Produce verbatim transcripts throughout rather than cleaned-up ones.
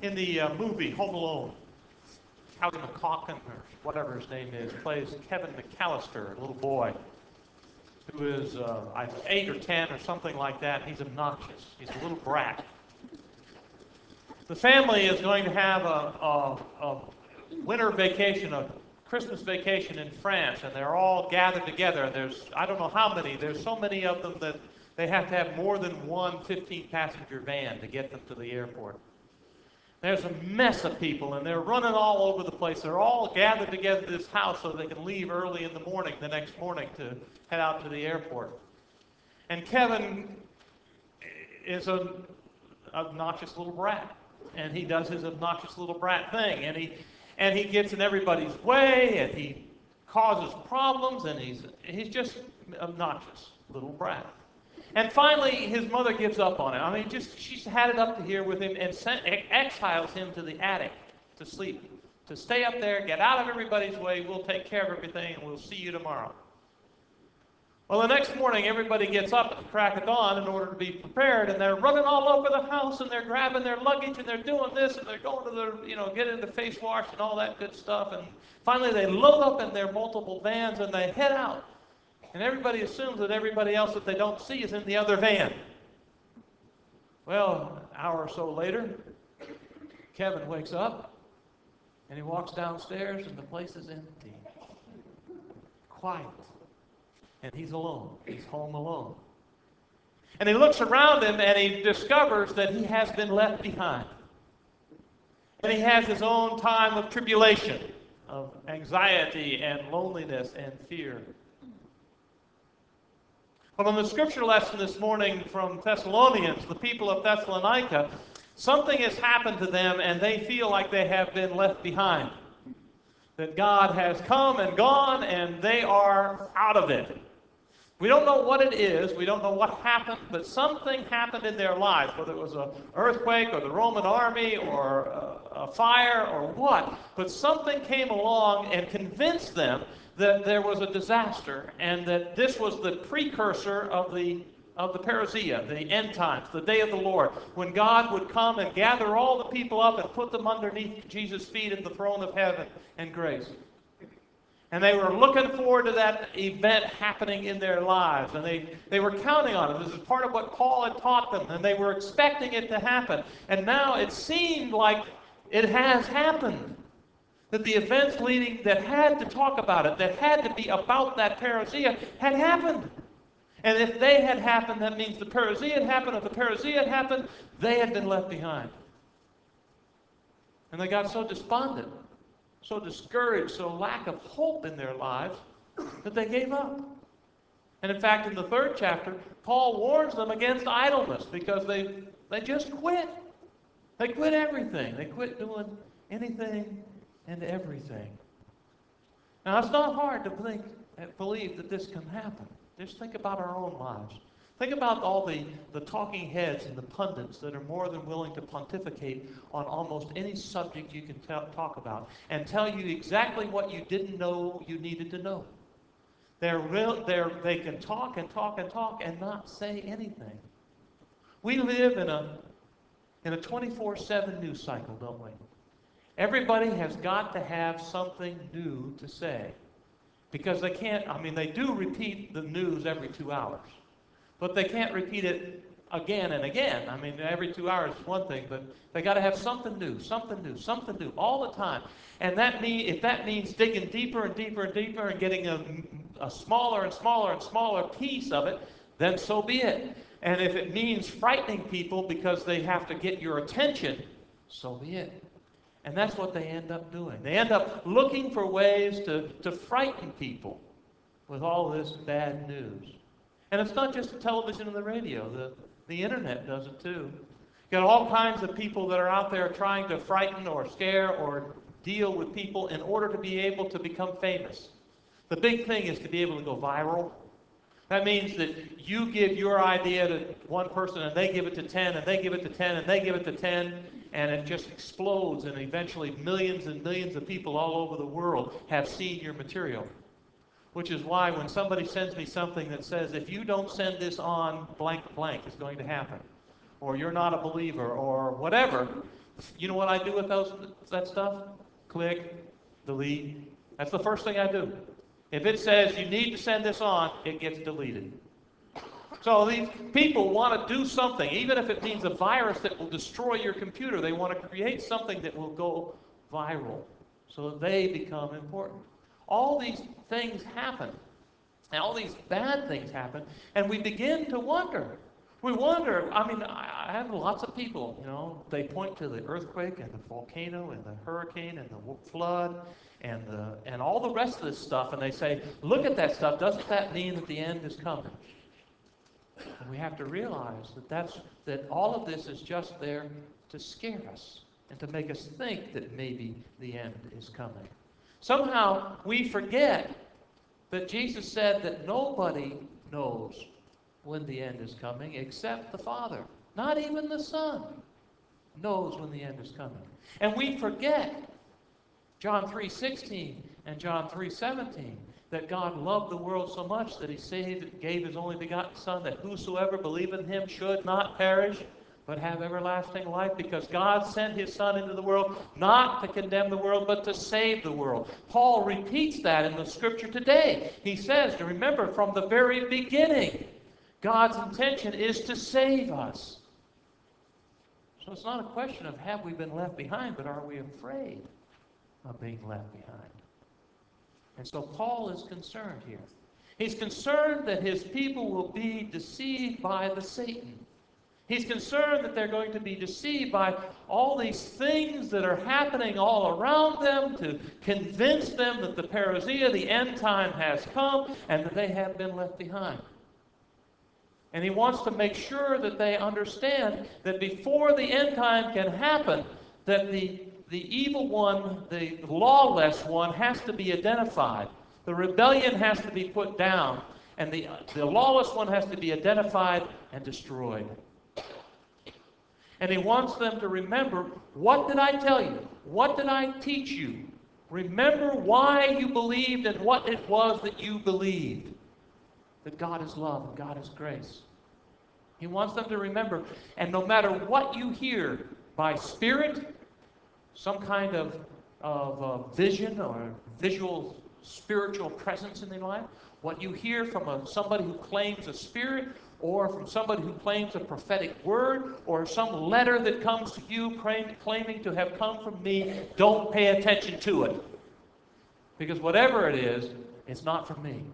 in the uh, movie Home Alone, Callie McCaulkin, or whatever his name is, plays Kevin McAllister, a little boy who is uh, I- eight or ten or something like that. He's obnoxious. He's a little brat. The family is going to have a, a, a winter vacation, a Christmas vacation in France, and they're all gathered together. There's, I don't know how many, there's so many of them that they have to have more than one fifteen passenger van to get them to the airport. There's a mess of people, and they're running all over the place. They're all gathered together at this house so they can leave early in the morning, the next morning, to head out to the airport. And Kevin is an obnoxious little brat, and he does his obnoxious little brat thing, and he and he gets in everybody's way, and he causes problems, and he's he's just obnoxious little brat. And finally, his mother gives up on him. I mean, just she's had it up to here with him and sent, exiles him to the attic to sleep, to stay up there, get out of everybody's way. We'll take care of everything, and we'll see you tomorrow. Well, the next morning, everybody gets up at the crack of dawn in order to be prepared, and they're running all over the house, and they're grabbing their luggage, and they're doing this, and they're going to the, you know, getting the face wash and all that good stuff. And finally, they load up in their multiple vans, and they head out. And everybody assumes that everybody else that they don't see is in the other van. Well, an hour or so later, Kevin wakes up, and he walks downstairs, and the place is empty. Quiet. And he's alone. He's home alone. And he looks around him, and he discovers that he has been left behind. And he has his own time of tribulation, of anxiety and loneliness and fear. Well, in the scripture lesson this morning from Thessalonians, the people of Thessalonica, something has happened to them, and they feel like they have been left behind. That God has come and gone, and they are out of it. We don't know what it is. We don't know what happened, but something happened in their lives, whether it was an earthquake or the Roman army or a, a fire or what. But something came along and convinced them that there was a disaster, and that this was the precursor of the of the parousia, the end times, the day of the Lord, when God would come and gather all the people up and put them underneath Jesus' feet at the throne of heaven and grace. And they were looking forward to that event happening in their lives, and they, they were counting on it. This is part of what Paul had taught them, and they were expecting it to happen. And now it seemed like it has happened. That the events leading that had to talk about it, that had to be about that parousia, had happened. And if they had happened, that means the parousia had happened. If the parousia had happened, they had been left behind. And they got so despondent, so discouraged, so lack of hope in their lives, that they gave up. And in fact, in the third chapter, Paul warns them against idleness because they, they just quit. They quit everything. They quit doing anything and everything. Now, it's not hard to think and believe that this can happen. Just think about our own lives. Think about all the, the talking heads and the pundits that are more than willing to pontificate on almost any subject you can tell, talk about and tell you exactly what you didn't know you needed to know. They're real, they're, they can talk and talk and talk and not say anything. We live in a, in a twenty-four seven news cycle, don't we? Everybody has got to have something new to say. Because they can't, I mean, they do repeat the news every two hours. But they can't repeat it again and again. I mean, every two hours is one thing, but they got to have something new, something new, something new, all the time. And that mean, if that means digging deeper and deeper and deeper and getting a, a smaller and smaller and smaller piece of it, then so be it. And if it means frightening people because they have to get your attention, so be it. And that's what they end up doing. They end up looking for ways to, to frighten people with all this bad news. And it's not just the television and the radio. The, the internet does it too. You got all kinds of people that are out there trying to frighten or scare or deal with people in order to be able to become famous. The big thing is to be able to go viral. That means that you give your idea to one person and they give it to ten and they give it to ten and they give it to ten, and it just explodes, and eventually millions and millions of people all over the world have seen your material. Which is why when somebody sends me something that says, if you don't send this on, blank blank is going to happen, or you're not a believer, or whatever, You know what I do with those that stuff? Click, delete. That's the first thing I do. If it says you need to send this on, it gets deleted. So these people want to do something, even if it means a virus that will destroy your computer. They want to create something that will go viral so that they become important. All these things happen, and all these bad things happen, and we begin to wonder. We wonder, I mean, I have lots of people, you know, they point to the earthquake and the volcano and the hurricane and the flood and, the, and all the rest of this stuff, and they say, look at that stuff, doesn't that mean that the end is coming? And we have to realize that, that's, that all of this is just there to scare us and to make us think that maybe the end is coming. Somehow we forget that Jesus said that nobody knows when the end is coming except the Father. Not even the Son knows when the end is coming. And we forget John three sixteen and John three seventeen, that God loved the world so much that he saved, gave his only begotten Son, that whosoever believeth in him should not perish, but have everlasting life, because God sent his Son into the world not to condemn the world, but to save the world. Paul repeats that in the scripture today. He says, to remember from the very beginning, God's intention is to save us. So it's not a question of have we been left behind, but are we afraid of being left behind? And so Paul is concerned here. He's concerned that his people will be deceived by the Satan. He's concerned that they're going to be deceived by all these things that are happening all around them to convince them that the parousia, the end time, has come and that they have been left behind. And he wants to make sure that they understand that before the end time can happen, that the, the evil one, the lawless one, has to be identified. The rebellion has to be put down. And the, the lawless one has to be identified and destroyed. And he wants them to remember, what did I tell you? What did I teach you? Remember why you believed and what it was that you believed. That God is love and God is grace. He wants them to remember. And no matter what you hear by spirit, some kind of, of uh, vision or visual spiritual presence in their life, what you hear from a, somebody who claims a spirit, or from somebody who claims a prophetic word, or some letter that comes to you claim, claiming to have come from me, don't pay attention to it. Because whatever it is, it's not from me.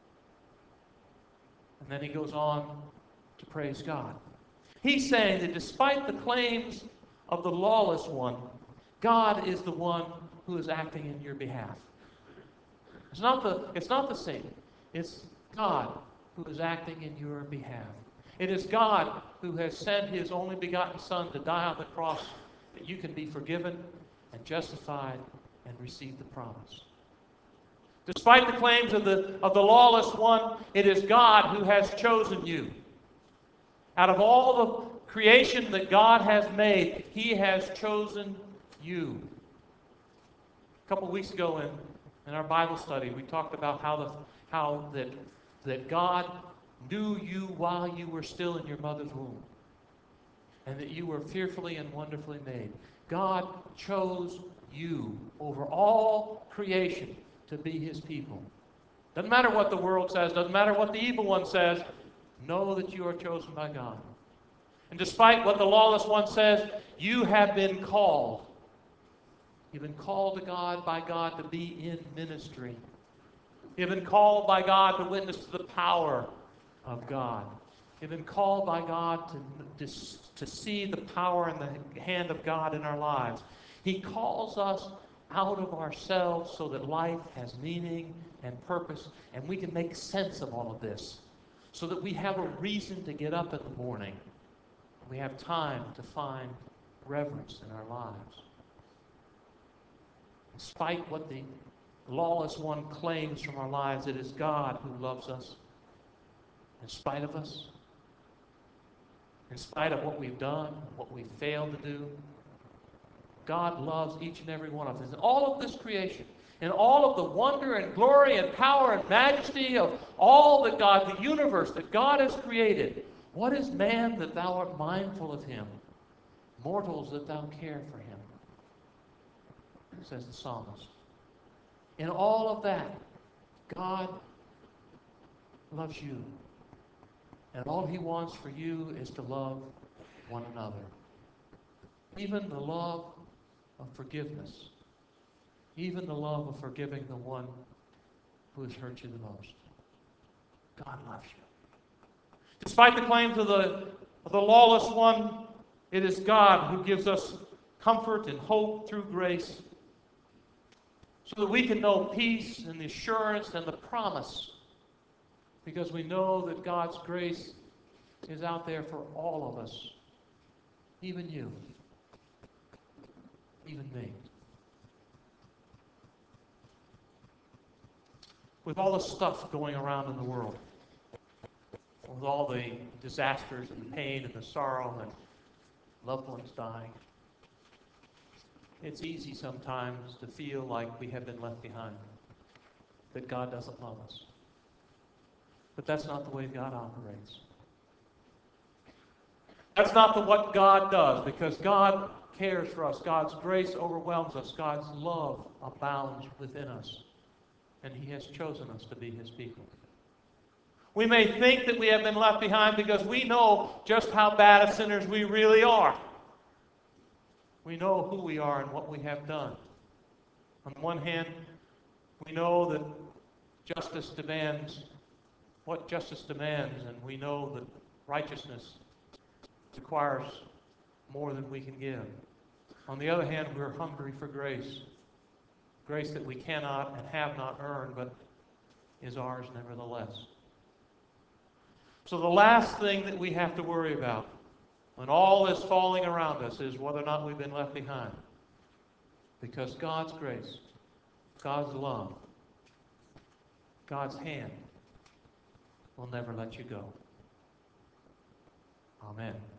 And then he goes on to praise God. He's saying that despite the claims of the lawless one, God is the one who is acting in your behalf. It's not the, it's not the Satan. It's God who is acting in your behalf. It is God who has sent his only begotten Son to die on the cross that you can be forgiven and justified and receive the promise. Despite the claims of the, of the lawless one, it is God who has chosen you. Out of all the creation that God has made, he has chosen you. A couple weeks ago in, in our Bible study, we talked about how, the, how that, that God knew you while you were still in your mother's womb, and that you were fearfully and wonderfully made. God chose you over all creation to be his people. Doesn't matter what the world says, doesn't matter what the evil one says, know that you are chosen by God. And despite what the lawless one says, you have been called. You've been called to God by God to be in ministry. You've been called by God to witness to the power of God. You've been called by God to, to, to see the power and the hand of God in our lives. He calls us out of ourselves so that life has meaning and purpose, and we can make sense of all of this, so that we have a reason to get up in the morning. We have time to find reverence in our lives. Despite what the lawless one claims from our lives, it is God who loves us in spite of us, in spite of what we've done, what we've failed to do. God loves each and every one of us. And all of this creation, and all of the wonder and glory and power and majesty of all that God, the universe that God has created, what is man that thou art mindful of him? mortals that thou care for him, says the psalmist. In all of that, God loves you. And all he wants for you is to love one another. Even the love of forgiveness. Even the love of forgiving the one who has hurt you the most. God loves you. Despite the claims of the, of the lawless one, it is God who gives us comfort and hope through grace so that we can know peace and the assurance and the promise, because we know that God's grace is out there for all of us, even you, even me. With all the stuff going around in the world, with all the disasters and the pain and the sorrow and loved ones dying, it's easy sometimes to feel like we have been left behind, that God doesn't love us. But that's not the way God operates. That's not the, what God does, because God cares for us. God's grace overwhelms us. God's love abounds within us. And he has chosen us to be his people. We may think that we have been left behind because we know just how bad of sinners we really are. We know who we are and what we have done. On the one hand, we know that justice demands what justice demands, and we know that righteousness requires more than we can give. On the other hand, we're hungry for grace. Grace that we cannot and have not earned, but is ours nevertheless. So the last thing that we have to worry about when all is falling around us is whether or not we've been left behind. Because God's grace, God's love, God's hand will never let you go. Amen.